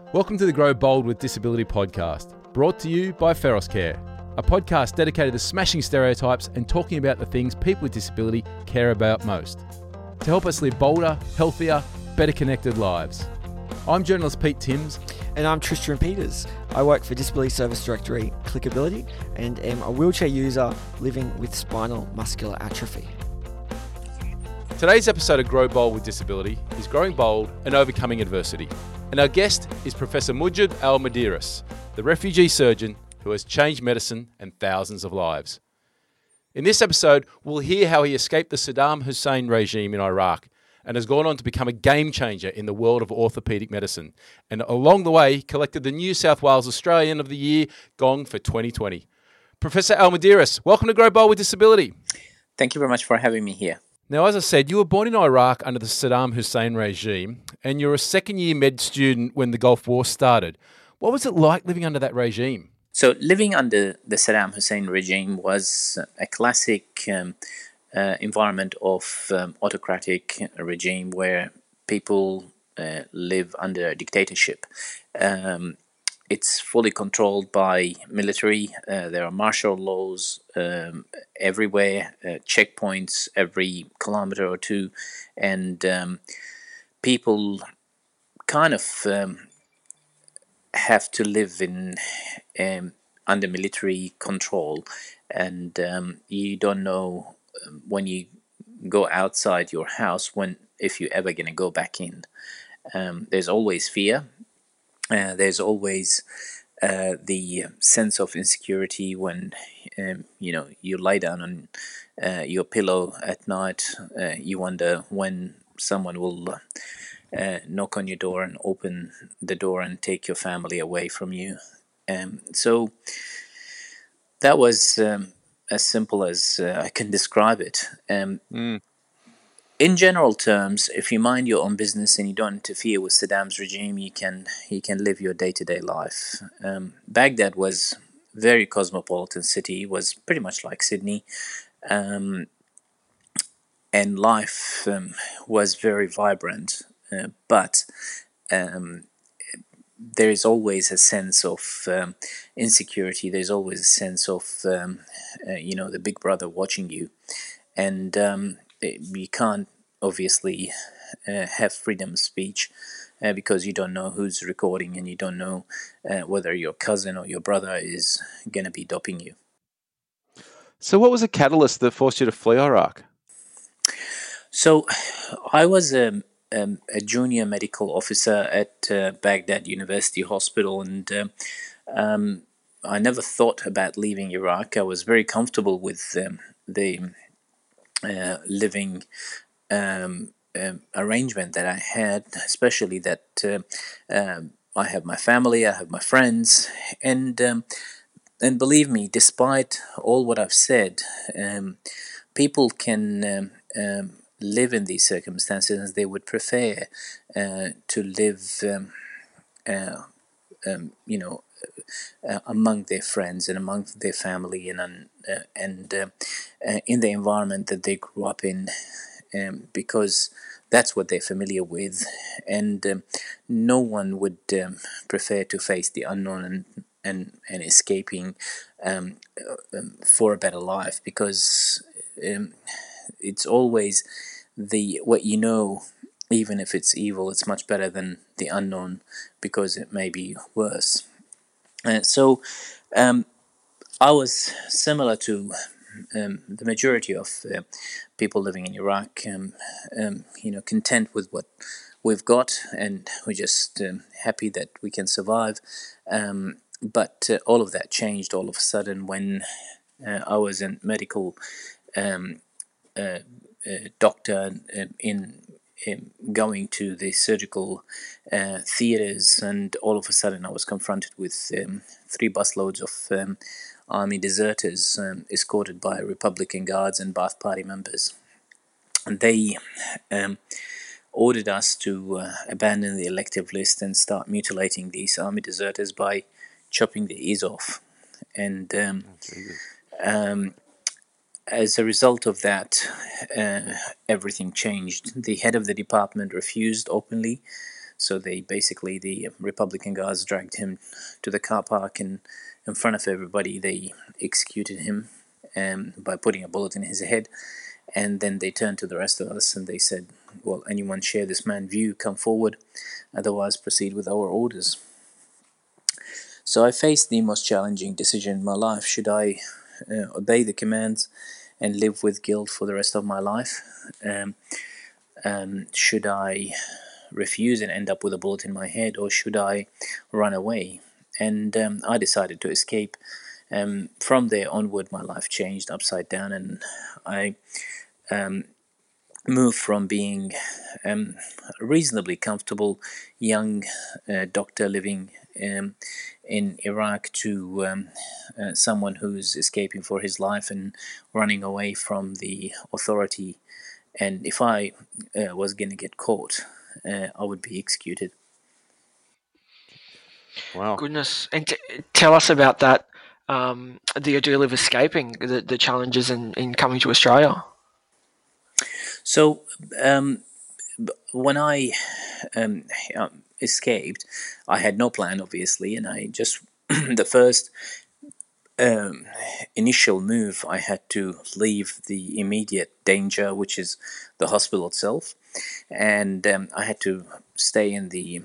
Welcome to the Grow Bold with Disability podcast, brought to you by Feros Care, a podcast dedicated to smashing stereotypes and talking about the things people with disability care about most, to help us live bolder, healthier, better connected lives. I'm journalist Pete Timms. And I'm Tristan Peters. I work for Disability Service Directory Clickability and am a wheelchair user living with spinal muscular atrophy. Today's episode of Grow Bold with Disability is Growing Bold and Overcoming Adversity. And our guest is Professor Mujib Al-Muderis, the refugee surgeon who has changed medicine and thousands of lives. In this episode, we'll hear how he escaped the Saddam Hussein regime in Iraq and has gone on to become a game changer in the world of orthopaedic medicine. And along the way, collected the New South Wales Australian of the Year gong for 2020. Professor Al-Muderis, welcome to Grow Bold with Disability. Thank you very much for having me here. Now, as I said, you were born in Iraq under the Saddam Hussein regime, and you're a second-year med student when the Gulf War started. What was it like living under that regime? So living under the Saddam Hussein regime was a classic environment of autocratic regime where people live under a dictatorship. It's fully controlled by military. There are martial laws everywhere, checkpoints every kilometer or two, and people kind of have to live in under military control, and you don't know when you go outside your house if you're ever going to go back in. There's always fear. There's always the sense of insecurity when you lie down on your pillow at night. You wonder when someone will knock on your door and open the door and take your family away from you. So that was as simple as I can describe it. In general terms, if you mind your own business and you don't interfere with Saddam's regime, you can live your day-to-day life. Baghdad was a very cosmopolitan city. It was pretty much like Sydney, and life was very vibrant. But there is always a sense of insecurity. There's always a sense of the big brother watching you, and you can't obviously have freedom of speech because you don't know who's recording, and you don't know whether your cousin or your brother is going to be doping you. So what was the catalyst that forced you to flee Iraq? So I was a junior medical officer at Baghdad University Hospital, and I never thought about leaving Iraq. I was very comfortable with the living arrangement that I had, especially that I have my family, I have my friends, and believe me, despite all what I've said, people can live in these circumstances as they would prefer to live, among their friends and among their family and in the environment that they grew up in, because that's what they're familiar with, and no one would prefer to face the unknown and escaping for a better life, because it's always what you know, even if it's evil, it's much better than the unknown because it may be worse. So I was similar to the majority of people living in Iraq, content with what we've got, and we're just happy that we can survive. But all of that changed all of a sudden when I was a medical doctor in going to the surgical theaters, and all of a sudden I was confronted with 3 busloads of army deserters escorted by Republican guards and Ba'ath Party members. And they ordered us to abandon the elective list and start mutilating these army deserters by chopping their ears off. And as a result of that, everything changed. The head of the department refused openly So the Republican guards dragged him to the car park, and in front of everybody, they executed him by putting a bullet in his head. And then they turned to the rest of us and they said, well, anyone share this man's view, come forward, otherwise proceed with our orders. So I faced the most challenging decision in my life. Should I obey the commands and live with guilt for the rest of my life? Should I refuse and end up with a bullet in my head, or should I run away? And I decided to escape. From there onward, my life changed upside down, and I moved from being a reasonably comfortable young doctor living in Iraq to someone who's escaping for his life and running away from the authority. And if I was going to get caught, I would be executed. Wow. Goodness. And tell us about that, the ordeal of escaping, the challenges in coming to Australia. So when I escaped, I had no plan, obviously, and I just the first initial move, I had to leave the immediate danger, which is the hospital itself, and I had to stay in the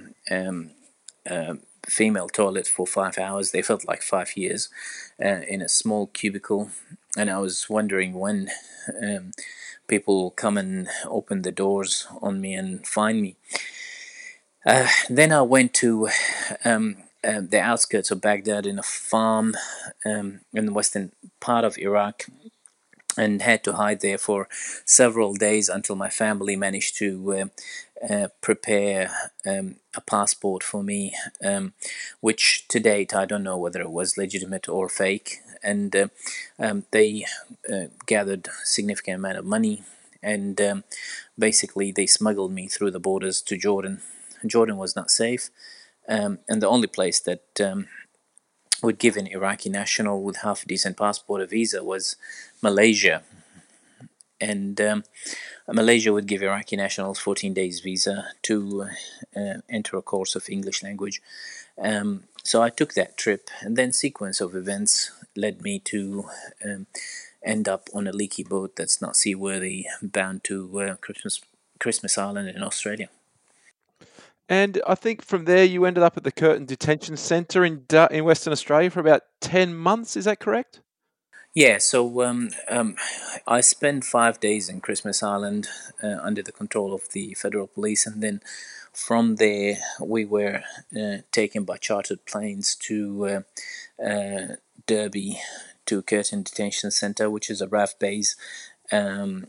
female toilet for 5 hours. They felt like 5 years in a small cubicle, and I was wondering when people will come and open the doors on me and find me. Then I went to the outskirts of Baghdad in a farm in the western part of Iraq, and had to hide there for several days until my family managed to prepare a passport for me, which to date I don't know whether it was legitimate or fake. And they gathered a significant amount of money, and basically they smuggled me through the borders to Jordan. Jordan was not safe, and the only place that would give an Iraqi national with half a decent passport a visa was Malaysia. And Malaysia would give Iraqi nationals 14 days visa to enter a course of English language. So I took that trip, and then sequence of events led me to end up on a leaky boat that's not seaworthy, bound to Christmas Island in Australia. And I think from there you ended up at the Curtin Detention Centre in Western Australia for about 10 months. Is that correct? Yeah, so I spent 5 days in Christmas Island under the control of the Federal Police, and then from there we were taken by chartered planes to Derby, to Curtin Detention Centre, which is a RAF base, and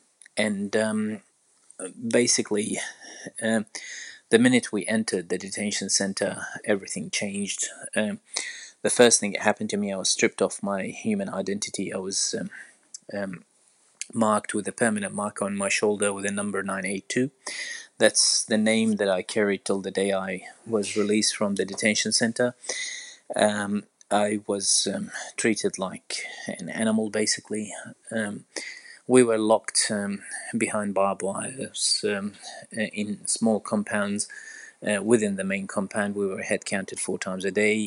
basically the minute we entered the detention centre, everything changed. The first thing that happened to me, I was stripped of my human identity. I was marked with a permanent mark on my shoulder with a number 982. That's the name that I carried till the day I was released from the detention centre. I was treated like an animal, basically. We were locked behind barbed wires in small compounds. Within the main compound, we were head counted 4 times a day.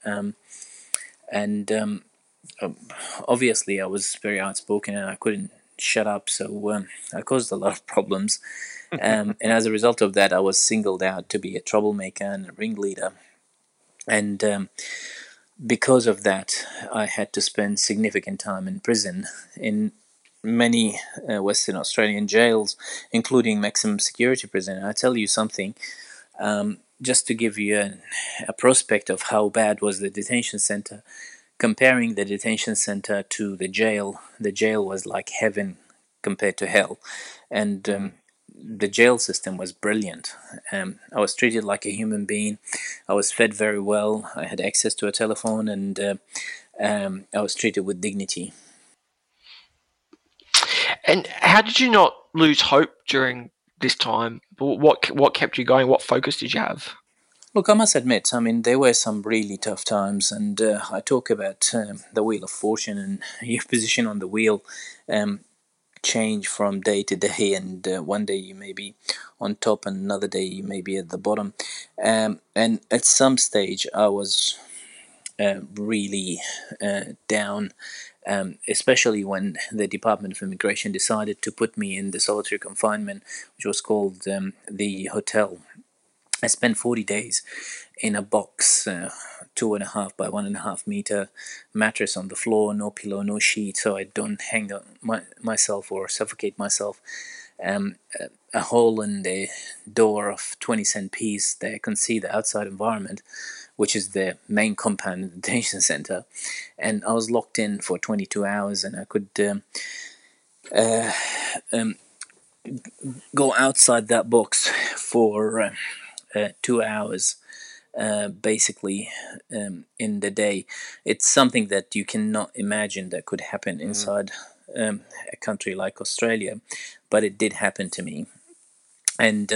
And obviously I was very outspoken and I couldn't shut up, so I caused a lot of problems. And as a result of that, I was singled out to be a troublemaker and a ringleader. And because of that, I had to spend significant time in prison, in many Western Australian jails, including maximum security prison. And I tell you something, just to give you a prospect of how bad was the detention centre, comparing the detention centre to the jail was like heaven compared to hell. And the jail system was brilliant. I was treated like a human being. I was fed very well. I had access to a telephone, and I was treated with dignity. And how did you not lose hope during this time? What kept you going? What focus did you have? Look, I must admit, I mean, there were some really tough times, and I talk about the wheel of fortune and your position on the wheel change from day to day, and one day you may be on top, and another day you may be at the bottom. And at some stage, I was really down, especially when the Department of Immigration decided to put me in the solitary confinement, which was called the hotel. I spent 40 days in a box, 2.5 by 1.5 meter mattress on the floor, no pillow, no sheet, so I don't hang myself or suffocate myself. A hole in the door of 20-cent piece that I can see the outside environment, which is the main compound in the detention center. And I was locked in for 22 hours, and I could go outside that box for 2 hours, basically, in the day. It's something that you cannot imagine that could happen inside a country like Australia, but it did happen to me. And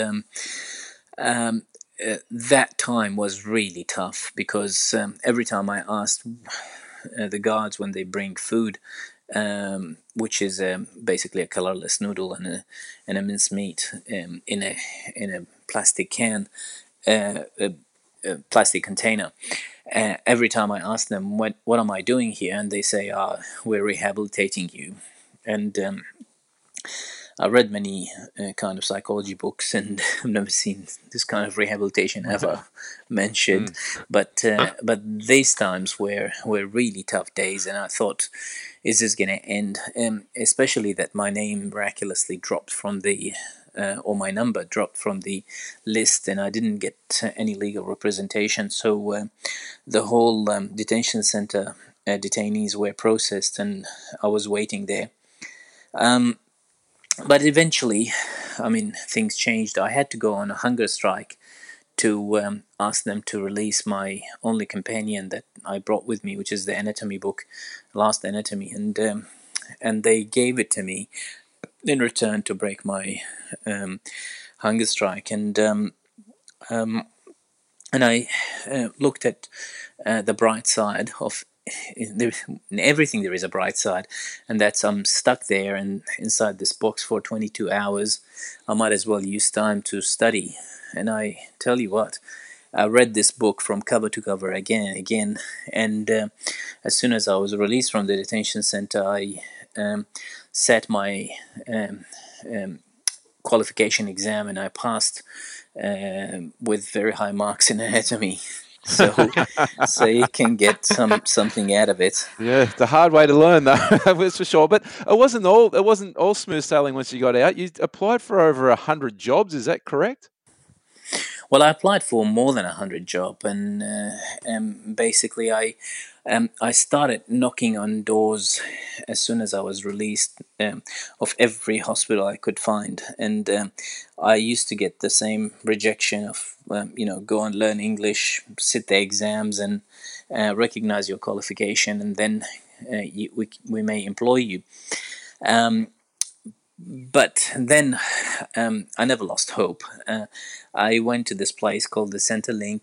that time was really tough, because every time I asked the guards when they bring food, which is basically a colorless noodle and a minced meat in a plastic can, a plastic container. Every time I ask them, what am I doing here? And they say, we're rehabilitating you. And I read many kind of psychology books, and I've never seen this kind of rehabilitation ever mentioned. But these times were really tough days, and I thought, is this going to end? Especially that my name miraculously dropped from the or my number dropped from the list, and I didn't get any legal representation. So the whole detention center detainees were processed, and I was waiting there. But eventually, things changed. I had to go on a hunger strike to ask them to release my only companion that I brought with me, which is the anatomy book, Last Anatomy, and they gave it to me in return to break my hunger strike. And I looked at the bright side of in everything. There is a bright side, and that's I'm stuck there and inside this box for 22 hours. I might as well use time to study. And I tell you what, I read this book from cover to cover again and again. And as soon as I was released from the detention center, I sat my qualification exam, and I passed with very high marks in anatomy. So you can get something out of it. Yeah, it's a hard way to learn, though. That's for sure. But it wasn't all smooth sailing once you got out. You applied for over 100 jobs. Is that correct? Well, I applied for more than 100 jobs, and basically I started knocking on doors as soon as I was released of every hospital I could find, and I used to get the same rejection of go and learn English, sit the exams, and recognize your qualification, and then we may employ you. But then I never lost hope. I went to this place called the Centrelink,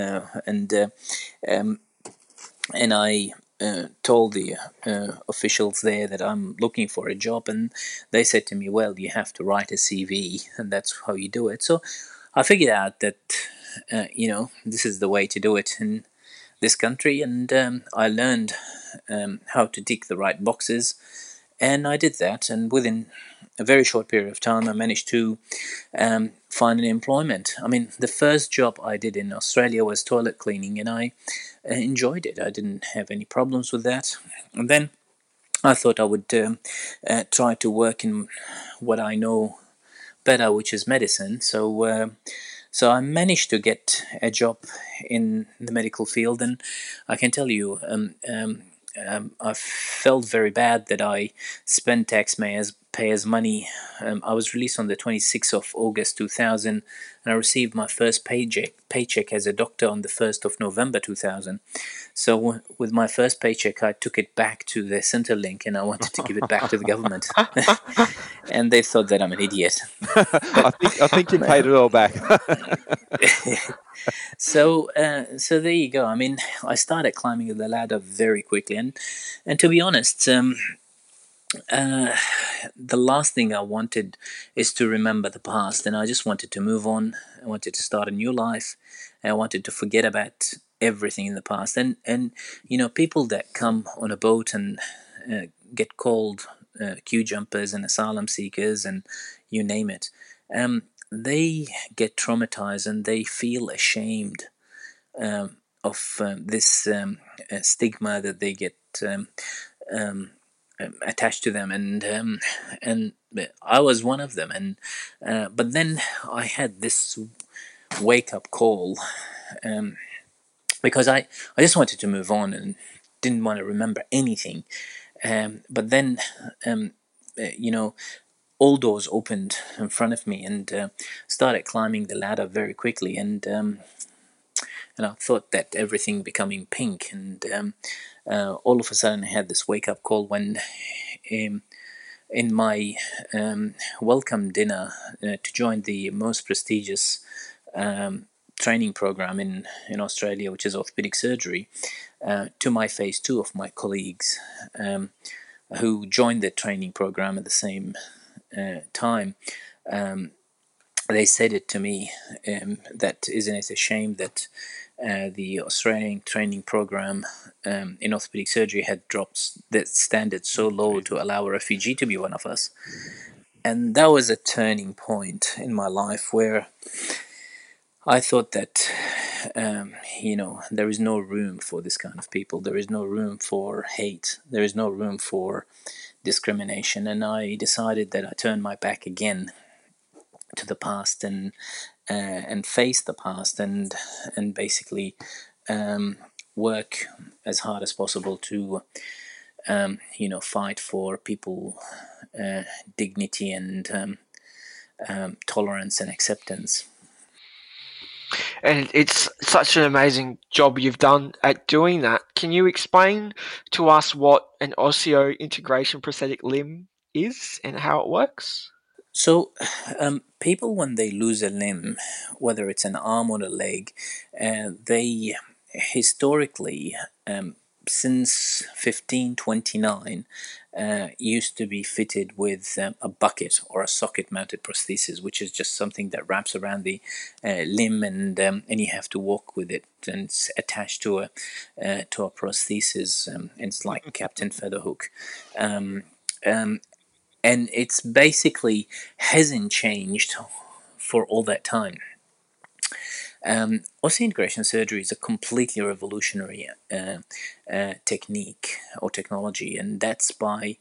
and I told the officials there that I'm looking for a job, and they said to me, well, you have to write a CV, and that's how you do it. So I figured out that this is the way to do it in this country, and I learned how to tick the right boxes, and I did that, and within a very short period of time I managed to find an employment. The first job I did in Australia was toilet cleaning, and I enjoyed it. I didn't have any problems with that. And then I thought I would try to work in what I know better, which is medicine. So I managed to get a job in the medical field, and I can tell you, I felt very bad that I spent taxpayers' money. I was released on the 26th of August 2000, and I received my first paycheck as a doctor on the 1st of November 2000. So with my first paycheck, I took it back to the Centrelink, and I wanted to give it back to the government. And they thought that I'm an idiot. I think you paid it all back. So there you go. I started climbing the ladder very quickly, and to be honest, Uh, the last thing I wanted is to remember the past, and I just wanted to move on. I wanted to start a new life. And I wanted to forget about everything in the past. And people that come on a boat and get called queue jumpers and asylum seekers and you name it, they get traumatized and they feel ashamed of this stigma that they get um, attached to them, and I was one of them, and but then I had this wake up call, um, because I just wanted to move on and didn't want to remember anything, but then um, you know all doors opened in front of me, and started climbing the ladder very quickly, and I thought that everything becoming pink, and all of a sudden I had this wake up call when um, in my welcome dinner to join the most prestigious training program in Australia, which is orthopedic surgery, to my face, two of my colleagues who joined the training program at the same time. Um, they said it to me, that isn't it a shame that the Australian training program in orthopedic surgery had dropped the standard so low to allow a refugee to be one of us. And that was a turning point in my life where I thought that, there is no room for this kind of people. There is no room for hate. There is no room for discrimination. And I decided that I turned my back again to the past, and face the past, and basically work as hard as possible to fight for people dignity and tolerance and acceptance. And it's such an amazing job you've done at doing that. Can you explain to us what an osseointegration prosthetic limb is and how it works? So, people, when they lose a limb, whether it's an arm or a leg, they historically, since 1529, used to be fitted with a bucket or a socket mounted prosthesis, which is just something that wraps around the limb, and you have to walk with it, and it's attached to a prosthesis. It's like Captain Featherhook. Um, um, and it's basically hasn't changed for all that time. Osseointegration surgery is a completely revolutionary technique or technology, and that's by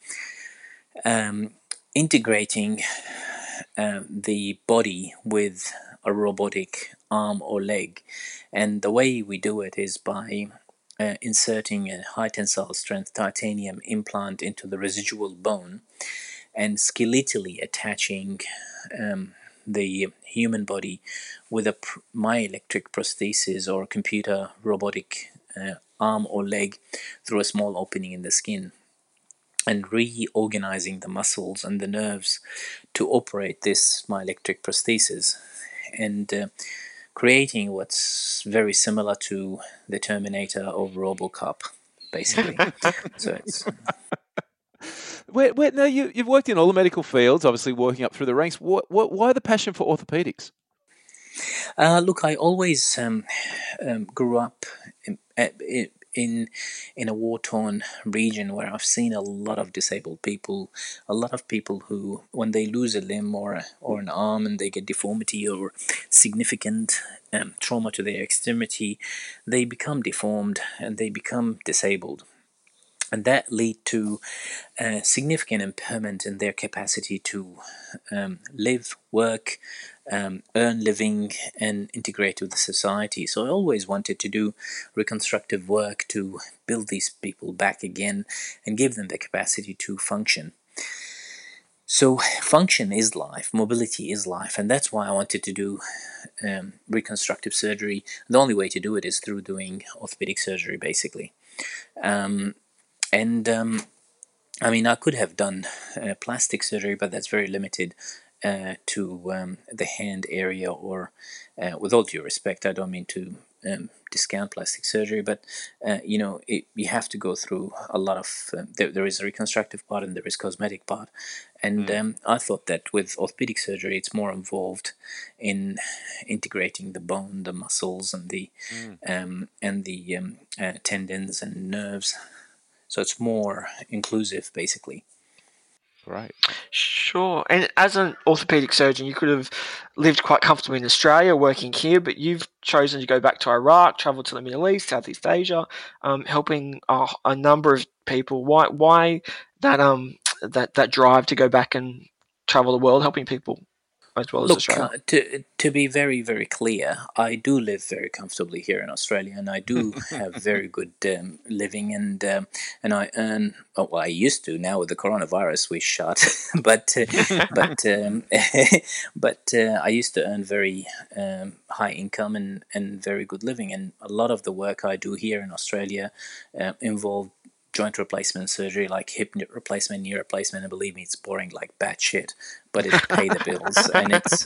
integrating the body with a robotic arm or leg. And the way we do it is by inserting a high tensile strength titanium implant into the residual bone, and skeletally attaching the human body with a myoelectric prosthesis or computer robotic arm or leg through a small opening in the skin, and reorganizing the muscles and the nerves to operate this myoelectric prosthesis, and creating what's very similar to the Terminator of RoboCop, basically. So it's Now you've worked in all the medical fields, obviously working up through the ranks. Why the passion for orthopedics? look, I always grew up in in a war-torn region where I've seen a lot of disabled people, a lot of people who, when they lose a limb or an arm and they get deformity or significant trauma to their extremity, they become deformed and they become disabled. And that lead to significant impairment in their capacity to live, work, earn living, and integrate with the society. So I always wanted to do reconstructive work to build these people back again and give them the capacity to function. So function is life, mobility is life, and that's why I wanted to do reconstructive surgery. The only way to do it is through doing orthopedic surgery, basically. And I mean, I could have done plastic surgery, but that's very limited to the hand area, or with all due respect, I don't mean to discount plastic surgery, but you have to go through a lot of. There is a reconstructive part and there is cosmetic part, and I thought that with orthopedic surgery, it's more involved in integrating the bone, the muscles, and the tendons and nerves. So it's more inclusive, basically. Great. Sure. And as an orthopedic surgeon, you could have lived quite comfortably in Australia, working here, but you've chosen to go back to Iraq, travel to the Middle East, Southeast Asia, helping a number of people. Why that drive to go back and travel the world, helping people as well as Look, Australia? to be very, very clear, I do live very comfortably here in Australia, and I do have very good living, and I earn. Oh, well, I used to. Now with the coronavirus, we shut, but I used to earn very high income and very good living, and a lot of the work I do here in Australia involved joint replacement surgery, like hip replacement, knee replacement, and believe me, it's boring like bad shit, but it pay the bills, and it's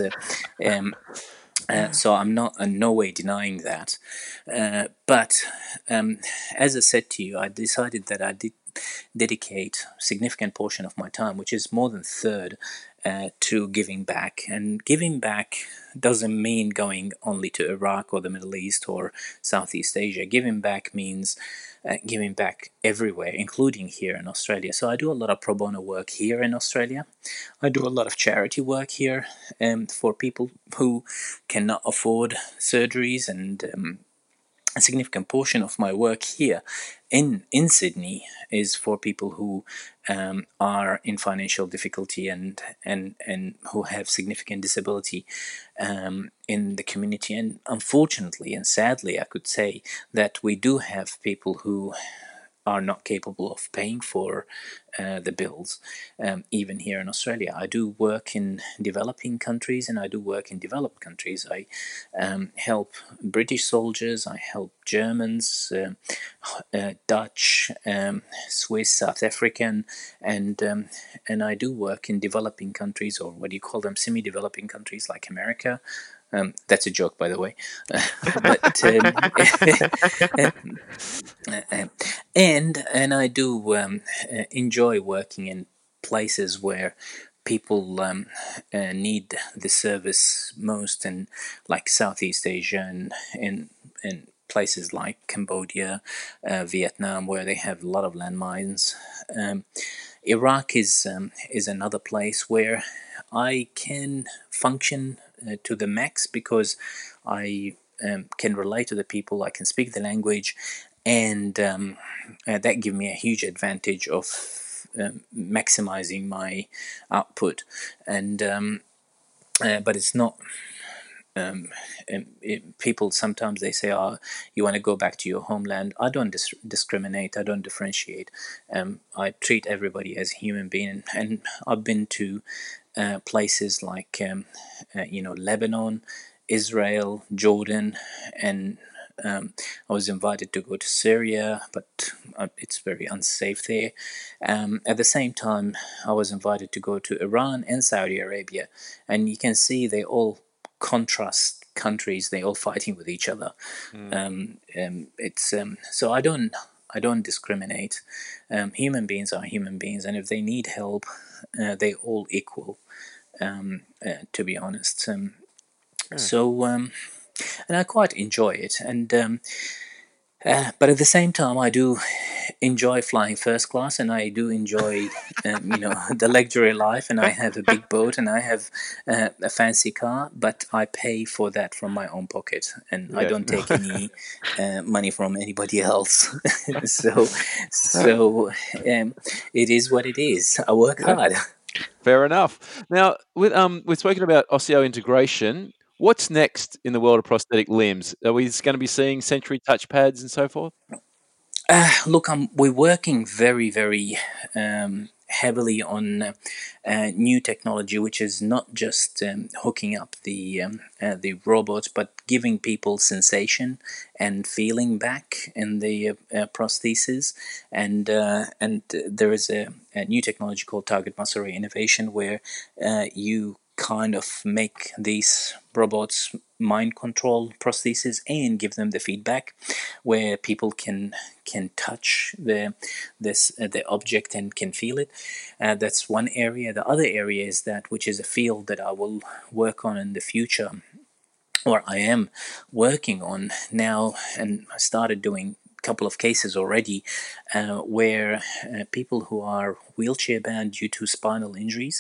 so I'm not in no way denying that. But as I said to you, I decided that I did dedicate a significant portion of my time, which is more than a third, to giving back. And giving back doesn't mean going only to Iraq or the Middle East or Southeast Asia. Giving back means giving back everywhere, including here in Australia. So I do a lot of pro bono work here in Australia. I do a lot of charity work here for people who cannot afford surgeries, and a significant portion of my work here in Sydney is for people who are in financial difficulty and who have significant disability in the community. And unfortunately and sadly, I could say that we do have people who are not capable of paying for the bills, even here in Australia. I do work in developing countries and I do work in developed countries. I help British soldiers, I help Germans, Dutch, Swiss, South African, and I do work in developing countries, or what do you call them, semi-developing countries like America. That's a joke, by the way. But and I do enjoy working in places where people need the service most, and like Southeast Asia and places like Cambodia, Vietnam, where they have a lot of landmines. Iraq is another place where I can function to the max, because I can relate to the people, I can speak the language, and that gives me a huge advantage of maximizing my output. And but it's not. People sometimes they say, "Oh, you want to go back to your homeland." I don't discriminate. I don't differentiate. I treat everybody as a human being, and I've been to places like Lebanon, Israel, Jordan, and I was invited to go to Syria, but it's very unsafe there. At the same time, I was invited to go to Iran and Saudi Arabia, and you can see they all contrast countries. They all fighting with each other. It's so I don't discriminate. Human beings are human beings, and if they need help, they all equal. To be honest, so and I quite enjoy it, and but at the same time, I do enjoy flying first class, and I do enjoy the luxury life, and I have a big boat, and I have a fancy car, but I pay for that from my own pocket, and I don't take any money from anybody else. so it is what it is. I work hard. Fair enough. Now, we've spoken about osseointegration. What's next in the world of prosthetic limbs? Are we going to be seeing Century touch pads and so forth? Look, we're working very, very heavily on new technology, which is not just hooking up the robots, but giving people sensation and feeling back in the prosthesis. And there is a new technology called target muscle reinnervation, where you kind of make these robots mind control prostheses and give them the feedback where people can touch the object and can feel it. That's one area. The other area is that, which is a field that I will work on in the future, or I am working on now, and I started doing a couple of cases already, where people who are wheelchair bound due to spinal injuries,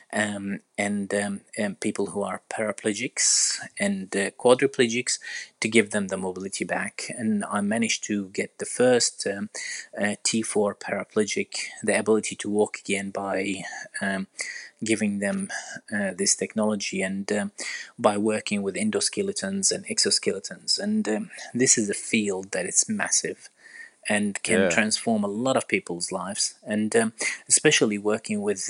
and people who are paraplegics and quadriplegics, to give them the mobility back. And I managed to get the first T4 paraplegic the ability to walk again by giving them this technology, and by working with endoskeletons and exoskeletons. And this is a field that is massive and can transform a lot of people's lives, and especially working with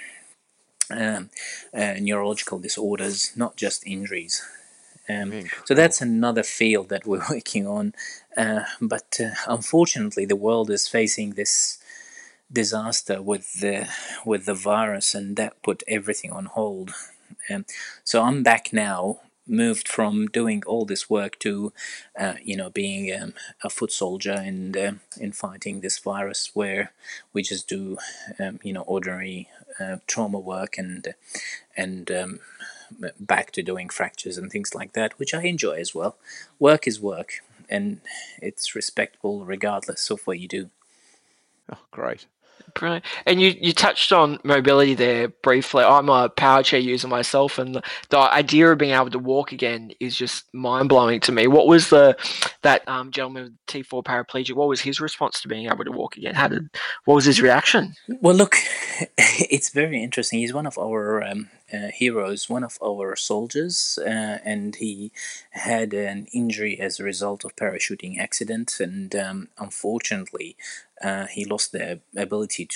neurological disorders, not just injuries. So that's another field that we're working on, but unfortunately the world is facing this disaster with the virus, and that put everything on hold. So I'm back now, moved from doing all this work to being a foot soldier and in fighting this virus, where we just do ordinary trauma work, and back to doing fractures and things like that, which I enjoy as well. Work is work, and it's respectable regardless of what you do. Oh, great. Brilliant. And you touched on mobility there briefly. I'm a power chair user myself, and the idea of being able to walk again is just mind blowing to me. What was that gentleman with T4 paraplegic? What was his response to being able to walk again? What was his reaction? Well, look, it's very interesting. He's one of our heroes, one of our soldiers, and he had an injury as a result of parachuting accident, and unfortunately, he lost the ability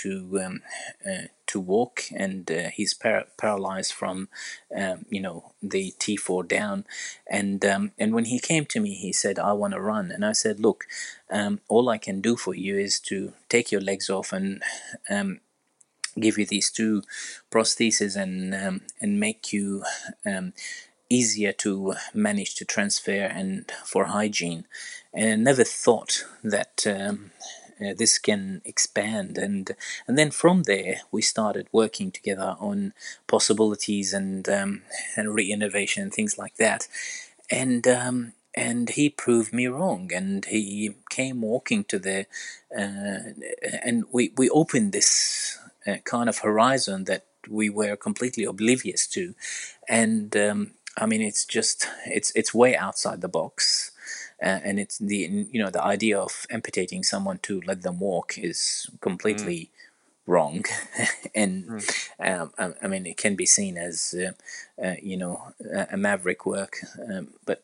to walk, and he's paralyzed from the T4 down. And when he came to me, he said, "I want to run," and I said, "Look, all I can do for you is to take your legs off and give you these two prostheses, and make you easier to manage to transfer and for hygiene." And I never thought that this can expand, and then from there we started working together on possibilities and re-innovation and things like that. And he proved me wrong, and he came walking to the and we opened this kind of horizon that we were completely oblivious to. And I mean, it's way outside the box. And it's the idea of amputating someone to let them walk is completely wrong. And I mean, it can be seen as a maverick work, but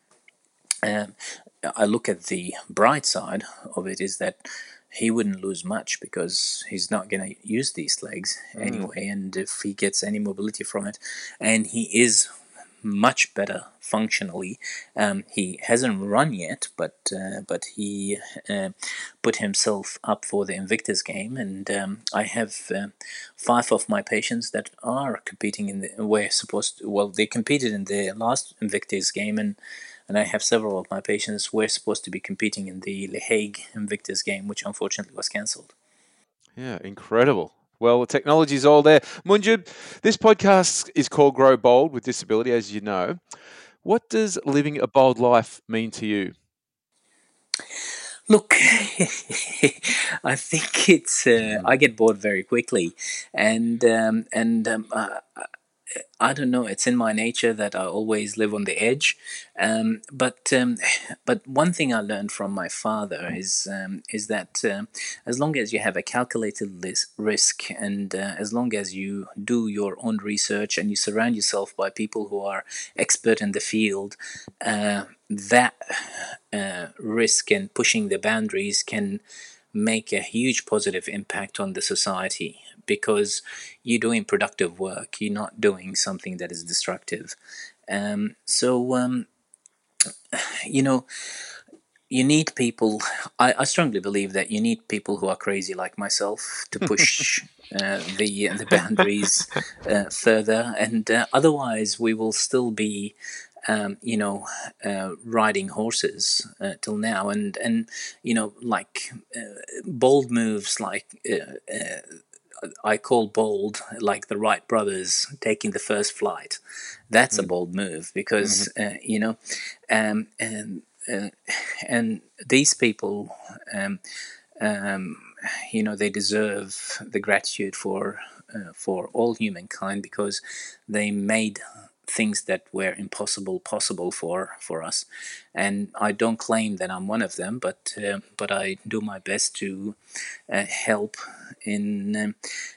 I look at the bright side of it, is that he wouldn't lose much, because he's not going to use these legs anyway, and if he gets any mobility from it, and he is much better functionally. He hasn't run yet, but he put himself up for the Invictus game, and I have 5 of my patients that are competing in they competed in the last Invictus game, and I have several of my patients were supposed to be competing in the Le Hague Invictus game, which unfortunately was cancelled. Yeah, incredible. Well, the technology's all there. Munjib, this podcast is called Grow Bold with Disability, as you know. What does living a bold life mean to you? Look, I think it's. I get bored very quickly, and I don't know. It's in my nature that I always live on the edge. But one thing I learned from my father is that as long as you have a calculated risk, and as long as you do your own research and you surround yourself by people who are expert in the field, that risk and pushing the boundaries can make a huge positive impact on the society, because you're doing productive work, you're not doing something that is destructive. So you need people. I strongly believe that you need people who are crazy like myself to push the boundaries further, and otherwise we will still be, riding horses till now, and like bold moves like. I call bold like the Wright brothers taking the first flight. That's a bold move because and these people, they deserve the gratitude for all humankind because they made things that were impossible possible for us. And I don't claim that I'm one of them, but I do my best to help in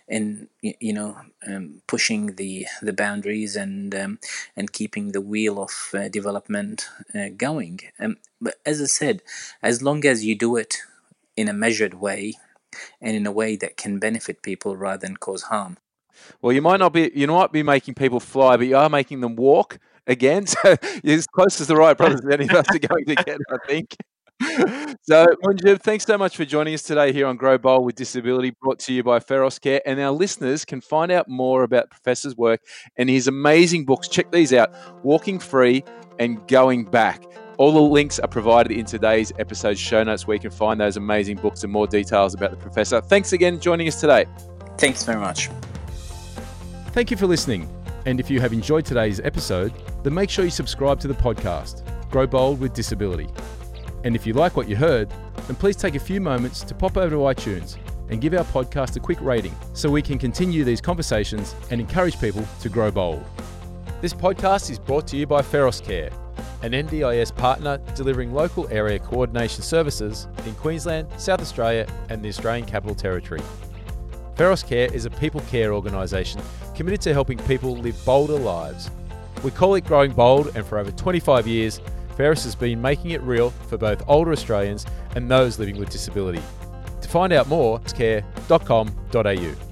pushing the boundaries and keeping the wheel of development going. But as I said, as long as you do it in a measured way and in a way that can benefit people rather than cause harm. Well, you might be making people fly, but you are making them walk again. So you're as close as the Wright brothers as any of us are going to get, I think. So, Munjib, thanks so much for joining us today here on Grow Bold with Disability, brought to you by Feros Care. And our listeners can find out more about Professor's work and his amazing books. Check these out, Walking Free and Going Back. All the links are provided in today's episode show notes where you can find those amazing books and more details about the Professor. Thanks again for joining us today. Thanks very much. Thank you for listening. And if you have enjoyed today's episode, then make sure you subscribe to the podcast, Grow Bold with Disability. And if you like what you heard, then please take a few moments to pop over to iTunes and give our podcast a quick rating so we can continue these conversations and encourage people to grow bold. This podcast is brought to you by Feros Care, an NDIS partner delivering local area coordination services in Queensland, South Australia and the Australian Capital Territory. Feros Care is a people care organisation committed to helping people live bolder lives. We call it Growing Bold, and for over 25 years, Feros has been making it real for both older Australians and those living with disability. To find out more, care.com.au.